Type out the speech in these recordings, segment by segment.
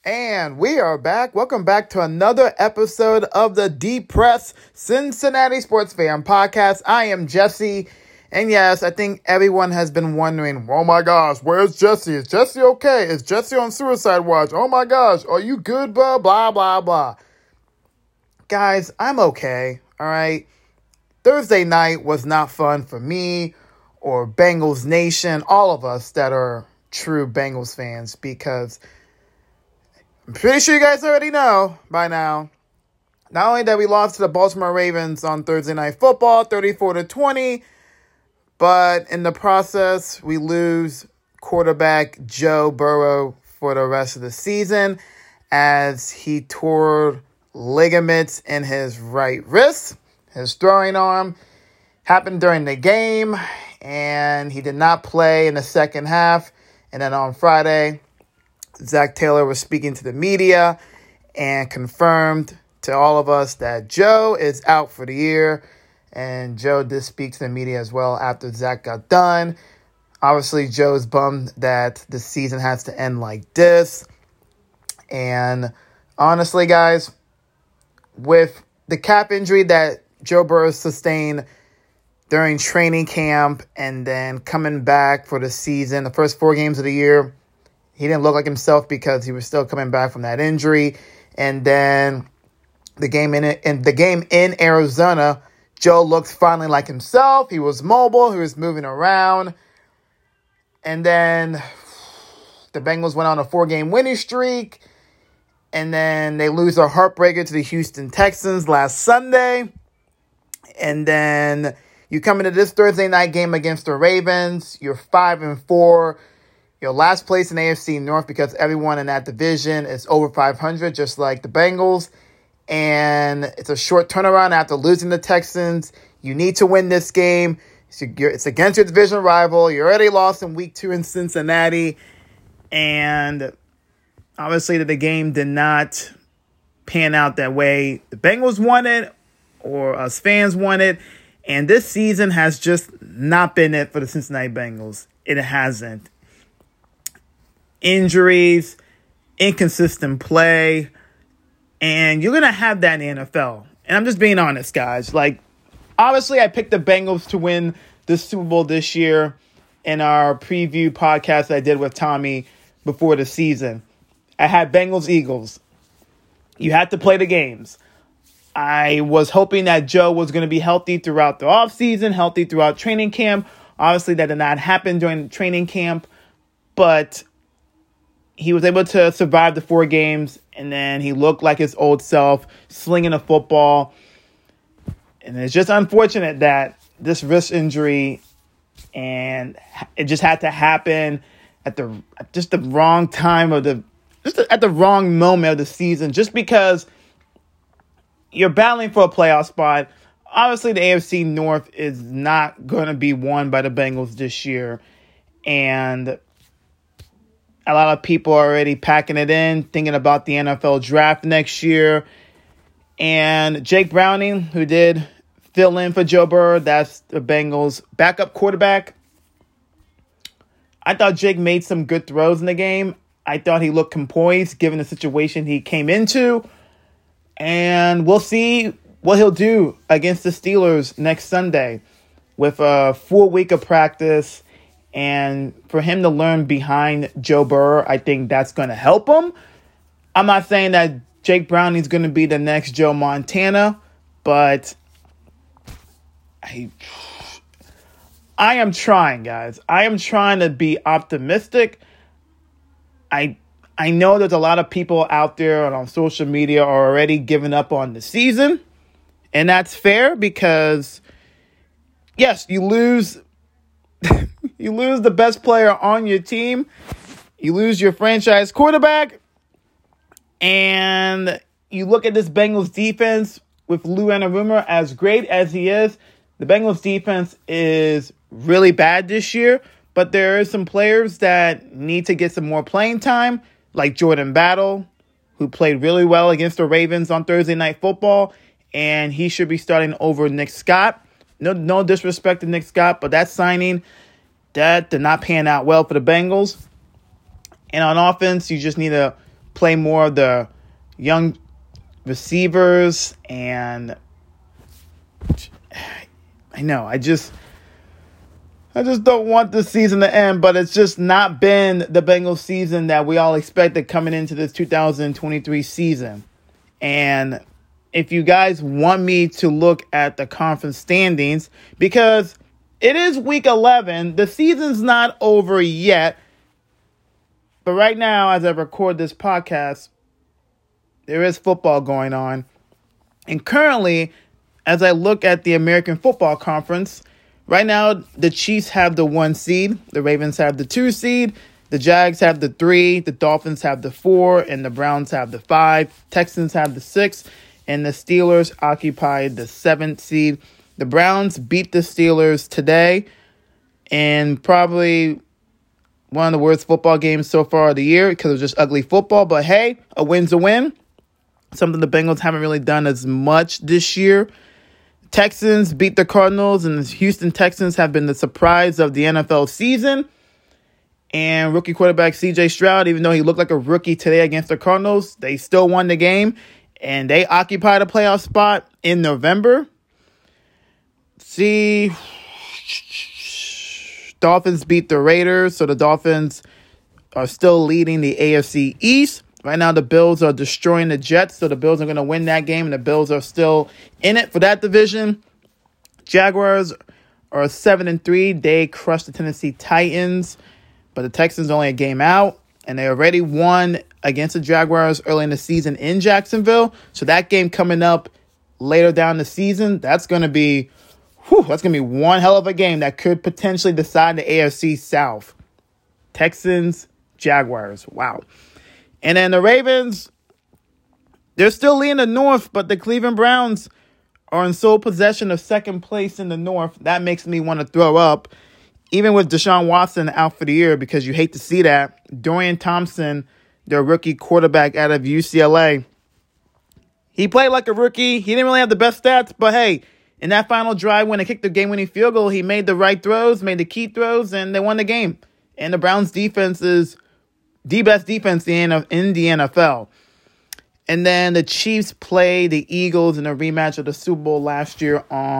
And we are back. Welcome back to another episode of the Deep Press Cincinnati Sports Fan Podcast. I am Jesse. And yes, I think everyone has been wondering, oh my gosh, where's Jesse? Is Jesse okay? Is Jesse on suicide watch? Oh my gosh, are you good, blah, blah, blah, blah. Guys, I'm okay, all right? Thursday night was not fun for me or Bengals Nation, all of us that are true Bengals fans, because I'm pretty sure you guys already know by now, not only that we lost to the Baltimore Ravens on Thursday Night Football, 34-20, but in the process, we lose quarterback Joe Burrow for the rest of the season as he tore ligaments in his right wrist. His throwing arm happened during the game, and he did not play in the second half. And then on Friday, Zach Taylor was speaking to the media and confirmed to all of us that Joe is out for the year. And Joe did speak to the media as well after Zach got done. Obviously, Joe's bummed that the season has to end like this. And honestly, guys, with the calf injury that Joe Burrow sustained during training camp and then coming back for the season, the first 4 games of the year, he didn't look like himself because he was still coming back from that injury. And then the game in Arizona, Joe looked finally like himself. He was mobile. He was moving around. And then the Bengals went on a 4-game winning streak. And then they lose a heartbreaker to the Houston Texans last Sunday. And then you come into this Thursday night game against the Ravens. You're 5-4. You're last place in AFC North because everyone in that division is over 500, just like the Bengals. And it's a short turnaround after losing the Texans. You need to win this game. It's against your division rival. You already lost in week 2 in Cincinnati. And obviously the game did not pan out that way the Bengals wanted or us fans wanted. And this season has just not been it for the Cincinnati Bengals. It hasn't. Injuries, inconsistent play, and you're going to have that in the NFL. And I'm just being honest, guys. Like, obviously, I picked the Bengals to win the Super Bowl this year in our preview podcast I did with Tommy before the season. I had Bengals-Eagles. You had to play the games. I was hoping that Joe was going to be healthy throughout the offseason, healthy throughout training camp. Obviously, that did not happen during training camp, but he was able to survive the 4 games, and then he looked like his old self, slinging a football. And it's just unfortunate that this wrist injury, and it just had to happen at the wrong time at the wrong moment of the season, just because you're battling for a playoff spot. Obviously, the AFC North is not going to be won by the Bengals this year, and a lot of people are already packing it in, thinking about the NFL draft next year. And Jake Browning, who did fill in for Joe Burrow, that's the Bengals' backup quarterback. I thought Jake made some good throws in the game. I thought he looked composed given the situation he came into. And we'll see what he'll do against the Steelers next Sunday with a full week of practice. And for him to learn behind Joe Burrow, I think that's going to help him. I'm not saying that Jake Browning's going to be the next Joe Montana, but I am trying, guys. I am trying to be optimistic. I know there's a lot of people out there and on social media are already giving up on the season, and that's fair because, yes, you lose You lose the best player on your team. You lose your franchise quarterback. And you look at this Bengals defense with Lou Anarumo, as great as he is. The Bengals defense is really bad this year. But there are some players that need to get some more playing time, like Jordan Battle, who played really well against the Ravens on Thursday Night Football. And he should be starting over Nick Scott. No disrespect to Nick Scott, but that signing, that did not pan out well for the Bengals. And on offense, you just need to play more of the young receivers, and I know, I just don't want this season to end, but it's just not been the Bengals season that we all expected coming into this 2023 season. And if you guys want me to look at the conference standings, because it is week 11, the season's not over yet. But right now, as I record this podcast, there is football going on. And currently, as I look at the American Football Conference, right now, the Chiefs have the 1 seed, the Ravens have the 2 seed, the Jags have the 3, the Dolphins have the 4, and the Browns have the 5. Texans have the 6, and the Steelers occupy the 7th seed. The Browns beat the Steelers today, and probably one of the worst football games so far of the year because it was just ugly football. But hey, a win's a win. Something the Bengals haven't really done as much this year. Texans beat the Cardinals, and the Houston Texans have been the surprise of the NFL season. And rookie quarterback C.J. Stroud, even though he looked like a rookie today against the Cardinals, they still won the game, and they occupied a playoff spot in November. Dolphins beat the Raiders, so the Dolphins are still leading the AFC East. Right now, the Bills are destroying the Jets, so the Bills are going to win that game, and the Bills are still in it for that division. Jaguars are 7-3. They crushed the Tennessee Titans, but the Texans are only a game out, and they already won against the Jaguars early in the season in Jacksonville. So that game coming up later down the season, that's going to be one hell of a game that could potentially decide the AFC South. Texans, Jaguars. Wow. And then the Ravens, they're still leading the North, but the Cleveland Browns are in sole possession of second place in the North. That makes me want to throw up, even with Deshaun Watson out for the year, because you hate to see that. Dorian Thompson, their rookie quarterback out of UCLA, he played like a rookie. He didn't really have the best stats, but hey, in that final drive when they kicked the game-winning field goal, he made the right throws, made the key throws, and they won the game. And the Browns' defense is the best defense in the NFL. And then the Chiefs play the Eagles in a rematch of the Super Bowl last year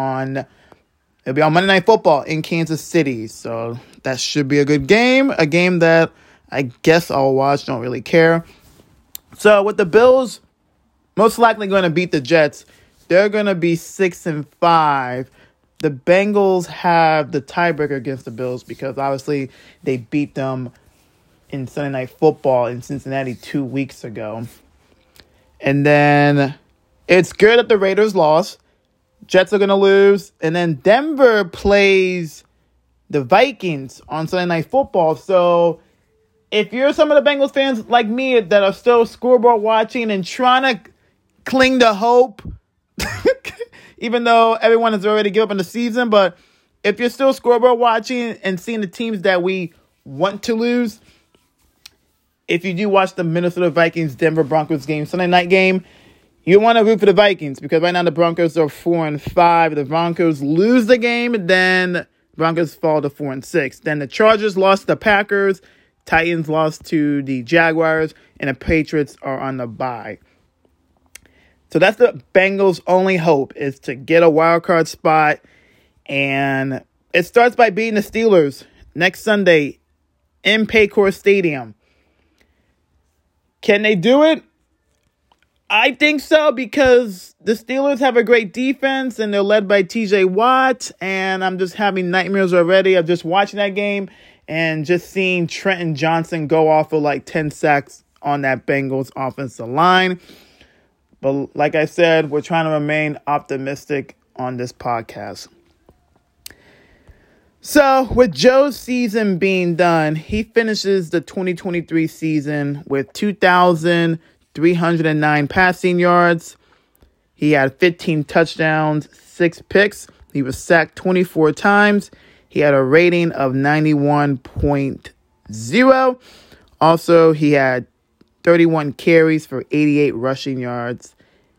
it'll be on Monday Night Football in Kansas City. So that should be a good game. A game that I guess I'll watch. Don't really care. So with the Bills most likely going to beat the Jets, they're going to be 6-5. The Bengals have the tiebreaker against the Bills because obviously they beat them in Sunday Night Football in Cincinnati 2 weeks ago. And then it's good that the Raiders lost. Jets are going to lose. And then Denver plays the Vikings on Sunday Night Football. So if you're some of the Bengals fans like me that are still scoreboard watching and trying to cling to hope, even though everyone has already given up on the season, but if you're still scoreboard watching and seeing the teams that we want to lose, if you do watch the Minnesota Vikings-Denver Broncos game, Sunday night game, you want to root for the Vikings because right now the Broncos are 4-5. The Broncos lose the game, then Broncos fall to 4-6. Then the Chargers lost to the Packers, Titans lost to the Jaguars, and the Patriots are on the bye. So that's the Bengals' only hope is to get a wild card spot, and it starts by beating the Steelers next Sunday in Paycor Stadium. Can they do it? I think so because the Steelers have a great defense and they're led by TJ Watt, and I'm just having nightmares already of just watching that game and just seeing Trenton Johnson go off for like 10 sacks on that Bengals offensive line. But like I said, we're trying to remain optimistic on this podcast. So with Joe's season being done, he finishes the 2023 season with 2,309 passing yards. He had 15 touchdowns, 6 picks. He was sacked 24 times. He had a rating of 91.0. Also, he had 31 carries for 88 rushing yards.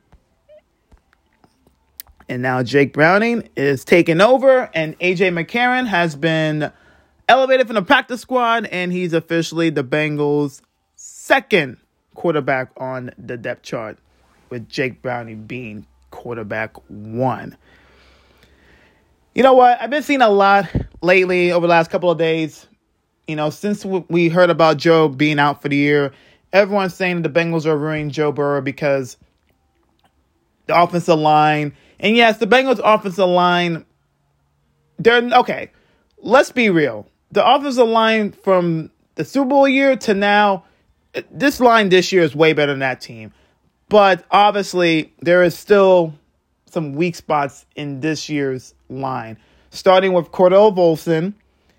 And now Jake Browning is taking over, and A.J. McCarron has been elevated from the practice squad, and he's officially the Bengals' second quarterback on the depth chart, with Jake Browning being quarterback 1. You know what? I've been seeing a lot lately over the last couple of days. Since we heard about Joe being out for the year, everyone's saying the Bengals are ruining Joe Burrow because the offensive line. And yes, the Bengals offensive line, they're okay. Let's be real. The offensive line from the Super Bowl year to now, this line this year is way better than that team. But obviously, there is still some weak spots in this year's line. Starting with Cordell Volson.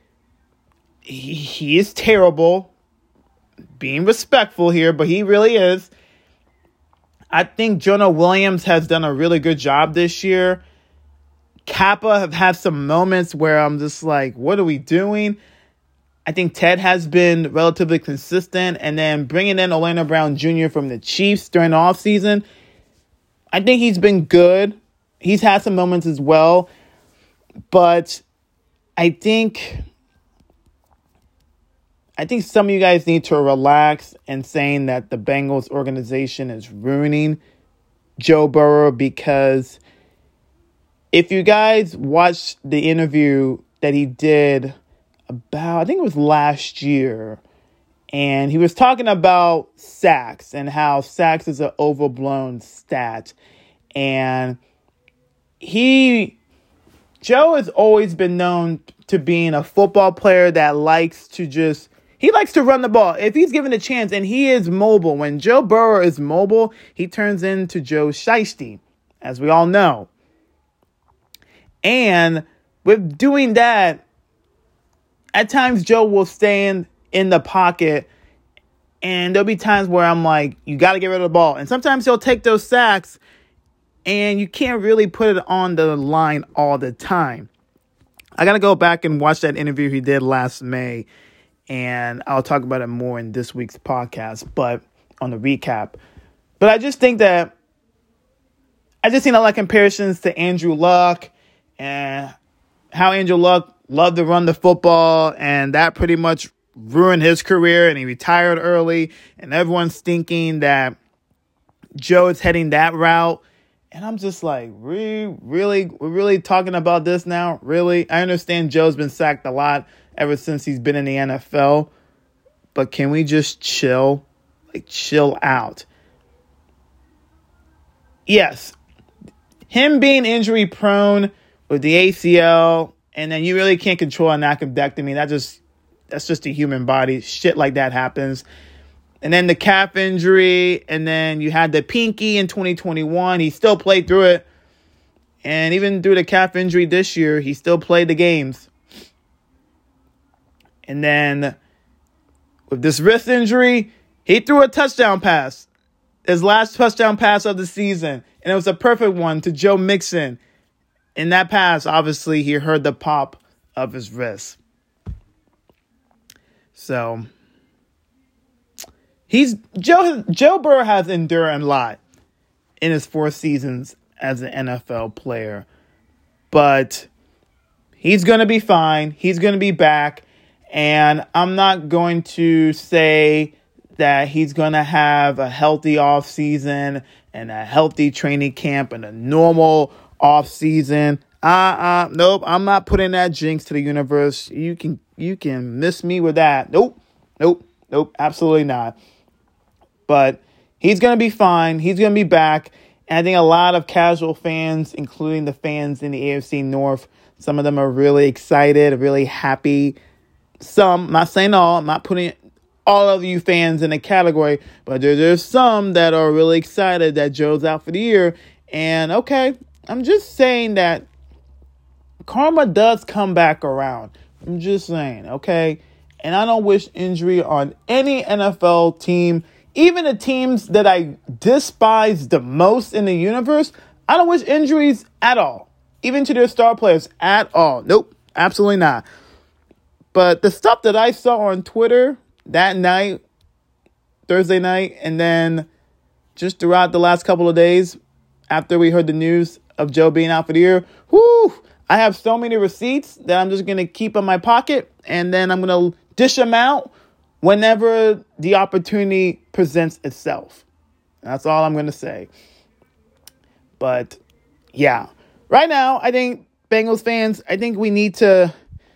He is terrible. Being respectful here, but he really is. I think Jonah Williams has done a really good job this year. Kappa have had some moments where I'm just like, what are we doing? I think Ted has been relatively consistent. And then bringing in Orlando Brown Jr. from the Chiefs during the offseason, I think he's been good. He's had some moments as well. But I think some of you guys need to relax in saying that the Bengals organization is ruining Joe Burrow, because if you guys watched the interview that he did about, I think it was last year, and he was talking about sacks and how sacks is an overblown stat. And Joe has always been known to being a football player that likes to run the ball if he's given a chance, and he is mobile. When Joe Burrow is mobile, he turns into Joe Shiesty, as we all know. And with doing that, at times Joe will stand in the pocket, and there'll be times where I'm like, you got to get rid of the ball. And sometimes he'll take those sacks, and you can't really put it on the line all the time. I got to go back and watch that interview he did last May, and I'll talk about it more in this week's podcast, but on the recap. But I just think that I just seen a lot of comparisons to Andrew Luck and how Andrew Luck loved to run the football, and that pretty much ruined his career, and he retired early, and everyone's thinking that Joe is heading that route. And I'm just like, we're really talking about this now? Really? I understand Joe's been sacked a lot ever since he's been in the NFL. But can we just chill? Chill out. Yes. Him being injury prone with the ACL, and then you really can't control a appendectomy. That's just the human body. Shit like that happens. And then the calf injury, and then you had the pinky in 2021. He still played through it. And even through the calf injury this year, he still played the games. And then with this wrist injury, he threw a touchdown pass. His last touchdown pass of the season. And it was a perfect one to Joe Mixon. In that pass, obviously, he heard the pop of his wrist. So Joe Burrow has endured a lot in his 4 seasons as an NFL player. But he's going to be fine. He's going to be back. And I'm not going to say that he's going to have a healthy offseason and a healthy training camp and a normal offseason. Nope. I'm not putting that jinx to the universe. You can miss me with that. Nope. Absolutely not. But he's going to be fine. He's going to be back. And I think a lot of casual fans, including the fans in the AFC North, some of them are really excited, really happy. Some, I'm not saying all, I'm not putting all of you fans in a category, but there's some that are really excited that Joe's out for the year. And okay, I'm just saying that karma does come back around. I'm just saying, okay? And I don't wish injury on any NFL team. Even the teams that I despise the most in the universe, I don't wish injuries at all. Even to their star players at all. Nope, absolutely not. But the stuff that I saw on Twitter that night, Thursday night, and then just throughout the last couple of days after we heard the news of Joe being out for the year, I have so many receipts that I'm just going to keep in my pocket, and then I'm going to dish them out whenever the opportunity presents itself. That's all I'm going to say. But, yeah. Right now, I think, Bengals fans, I think we need to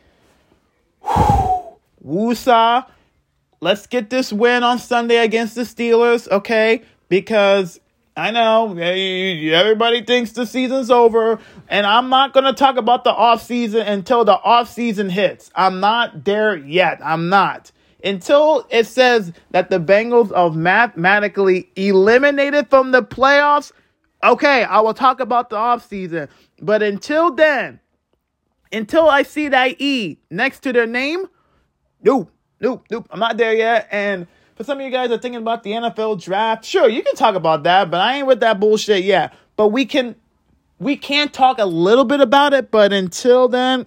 woosah. Let's get this win on Sunday against the Steelers, okay? Because I know everybody thinks the season's over, and I'm not going to talk about the offseason until the offseason hits. I'm not there yet. I'm not. Until it says that the Bengals are mathematically eliminated from the playoffs, okay, I will talk about the offseason. But until then, until I see that E next to their name, nope. I'm not there yet. And for some of you guys that are thinking about the NFL draft, sure, you can talk about that, but I ain't with that bullshit yet. But we can talk a little bit about it, but until then,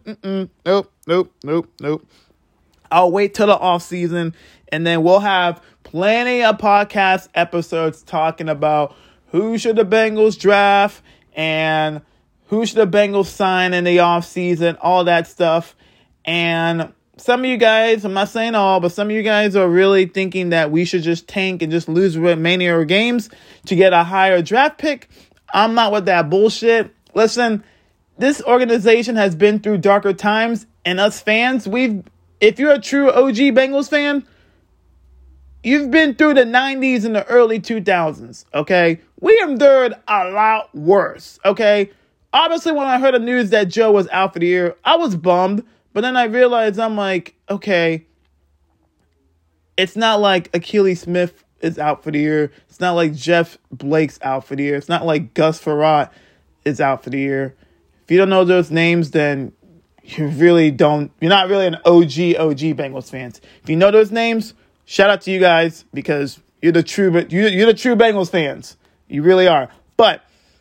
nope. I'll wait till the off season, and then we'll have plenty of podcast episodes talking about who should the Bengals draft and who should the Bengals sign in the off season, all that stuff. And some of you guys, I'm not saying all, but some of you guys are really thinking that we should just tank and just lose many games to get a higher draft pick. I'm not with that bullshit. Listen, this organization has been through darker times, and us fans, if you're a true OG Bengals fan, you've been through the 90s and the early 2000s, okay? We endured a lot worse, okay? Obviously, when I heard the news that Joe was out for the year, I was bummed. But then I realized, I'm like, okay, it's not like Achilles Smith is out for the year. It's not like Jeff Blake's out for the year. It's not like Gus Frerotte is out for the year. If you don't know those names, then you're not really an OG Bengals fans. If you know those names, shout out to you guys, because you're the true Bengals fans. You really are. But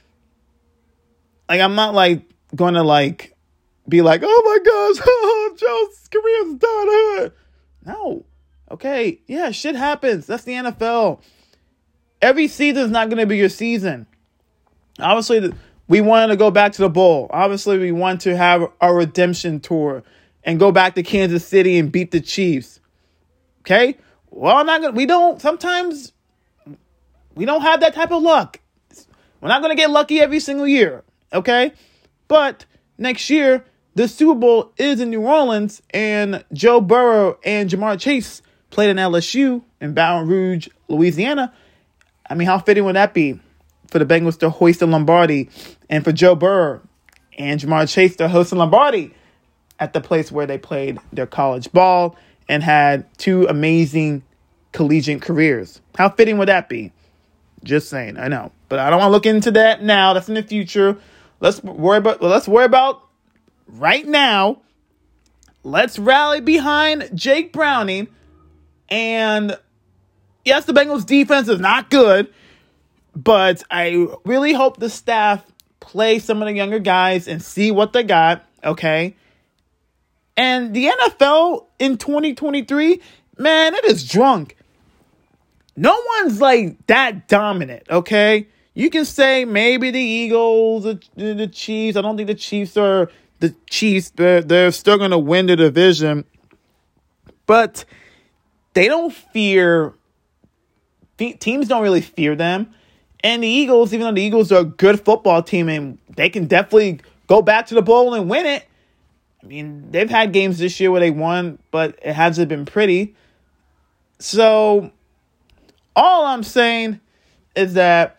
I'm not going to be like, oh my gosh, Joe's career's done. No. Okay. Yeah, shit happens. That's the NFL. Every season's not going to be your season. Obviously, we wanted to go back to the bowl. Obviously, we want to have a redemption tour and go back to Kansas City and beat the Chiefs. Okay? Well, sometimes we don't have that type of luck. We're not going to get lucky every single year. Okay? But next year, the Super Bowl is in New Orleans, and Joe Burrow and Ja'Marr Chase played in LSU in Baton Rouge, Louisiana. I mean, how fitting would that be for the Bengals to hoist the Lombardi, and for Joe Burrow and Ja'Marr Chase to host the Lombardi at the place where they played their college ball and had two amazing collegiate careers? How fitting would that be? Just saying, I know. But I don't want to look into that now. That's in the future. Let's worry about right now. Let's rally behind Jake Browning. And yes, the Bengals defense is not good, but I really hope the staff play some of the younger guys and see what they got, okay? And the NFL in 2023, man, it is drunk. No one's that dominant, okay? You can say maybe the Eagles, the Chiefs. I don't think the Chiefs are the Chiefs. They're still going to win the division. But they don't fear. Teams don't really fear them. And the Eagles, even though the Eagles are a good football team and they can definitely go back to the bowl and win it. I mean, they've had games this year where they won, but it hasn't been pretty. So all I'm saying is that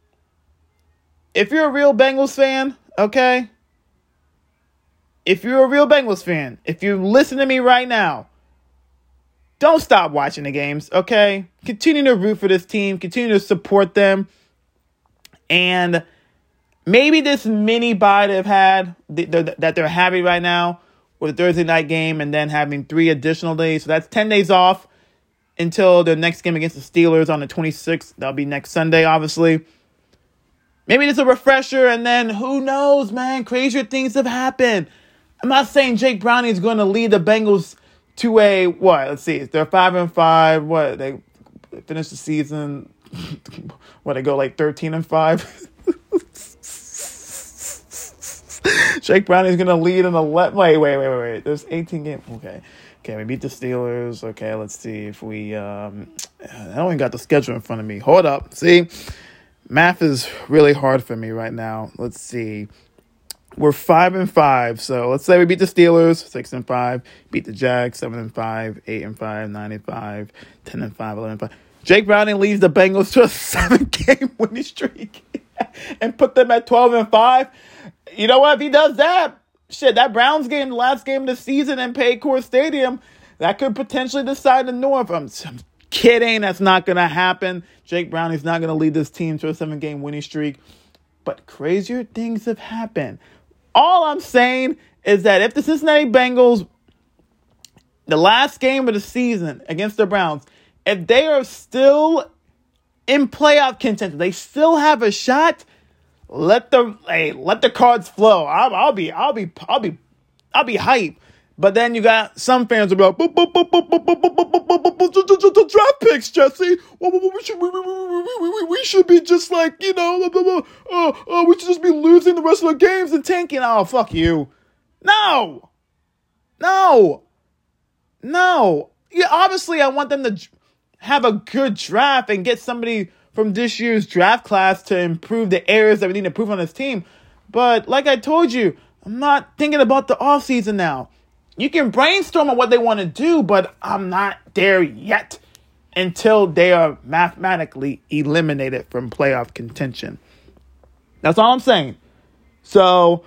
if you're a real Bengals fan, okay? If you're a real Bengals fan, if you listen to me right now, don't stop watching the games, okay? Continue to root for this team. Continue to support them. And maybe this mini bye they've had, that they're having right now, with the Thursday night game and then having 3 additional days. So that's 10 days off until the next game against the Steelers on the 26th. That'll be next Sunday, obviously. Maybe it's a refresher, and then who knows, man? Crazier things have happened. I'm not saying Jake Browning is going to lead the Bengals to a, what? Let's see. They're 5-5. What? They finish the season. What? They go 13-5. Jake Browning is going to lead in 11. Wait. There's 18 games. Okay. Okay, we beat the Steelers. Okay, let's see if we... I don't even got the schedule in front of me. Hold up. See? Math is really hard for me right now. Let's see. We're 5-5. So let's say we beat the Steelers, 6-5. Beat the Jags, 7-5. 8-5. 9-5. 10-5. 11-5. Jake Browning leads the Bengals to a 7-game winning streak and put them at 12-5. You know what? If he does that, shit, that Browns game, the last game of the season in Paycor Stadium, that could potentially decide the North. I'm kidding. That's not going to happen. Jake Browning's not going to lead this team to a 7-game winning streak. But crazier things have happened. All I'm saying is that if the Cincinnati Bengals, the last game of the season against the Browns, if they are still in playoff contention, they still have a shot. Let the cards flow. I'll be hype. But then you got some fans will be like, draft picks, Jesse. We should be just like, we should just be losing the rest of the games and tanking. Oh, fuck you. No. Yeah, obviously I want them to have a good draft and get somebody from this year's draft class to improve the areas that we need to improve on this team. But like I told you, I'm not thinking about the offseason now. You can brainstorm on what they want to do, but I'm not there yet until they are mathematically eliminated from playoff contention. That's all I'm saying. So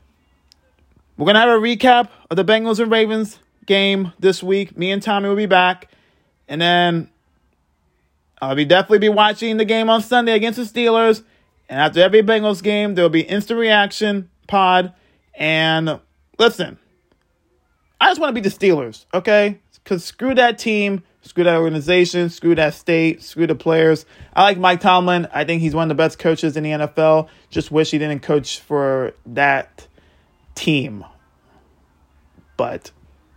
we're going to have a recap of the Bengals and Ravens game this week. Me and Tommy will be back. And then I'll definitely be watching the game on Sunday against the Steelers. And after every Bengals game, there will be instant reaction pod. And listen, I just want to beat the Steelers, okay? Because screw that team, screw that organization, screw that state, screw the players. I like Mike Tomlin. I think he's one of the best coaches in the NFL. Just wish he didn't coach for that team. But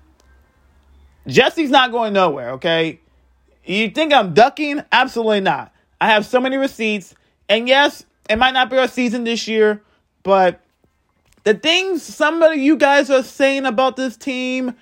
Jesse's not going nowhere, okay? You think I'm ducking? Absolutely not. I have so many receipts. And yes, it might not be our season this year, but the things some of you guys are saying about this team,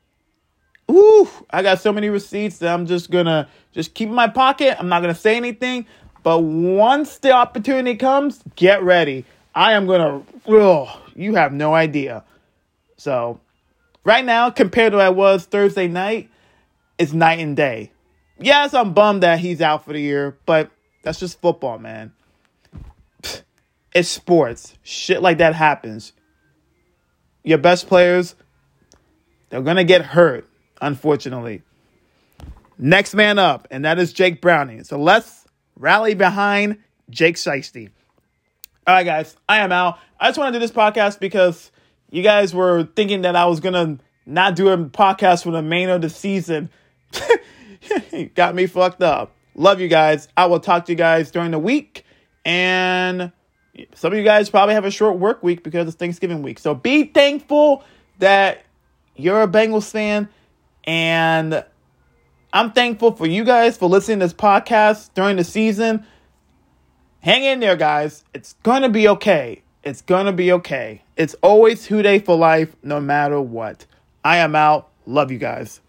I got so many receipts that I'm just going to keep in my pocket. I'm not going to say anything. But once the opportunity comes, get ready. I am going to, you have no idea. So right now, compared to what I was Thursday night, it's night and day. Yes, I'm bummed that he's out for the year, but that's just football, man. It's sports. Shit like that happens. Your best players, they're going to get hurt, unfortunately. Next man up, and that is Jake Browning. So let's rally behind Jake Shiesty. All right, guys, I am out. I just want to do this podcast because you guys were thinking that I was going to not do a podcast for the remainder of the season. Got me fucked up. Love you guys. I will talk to you guys during the week. And some of you guys probably have a short work week because it's Thanksgiving week. So be thankful that you're a Bengals fan. And I'm thankful for you guys for listening to this podcast during the season. Hang in there, guys. It's going to be okay. It's going to be okay. It's always Houday for life, no matter what. I am out. Love you guys.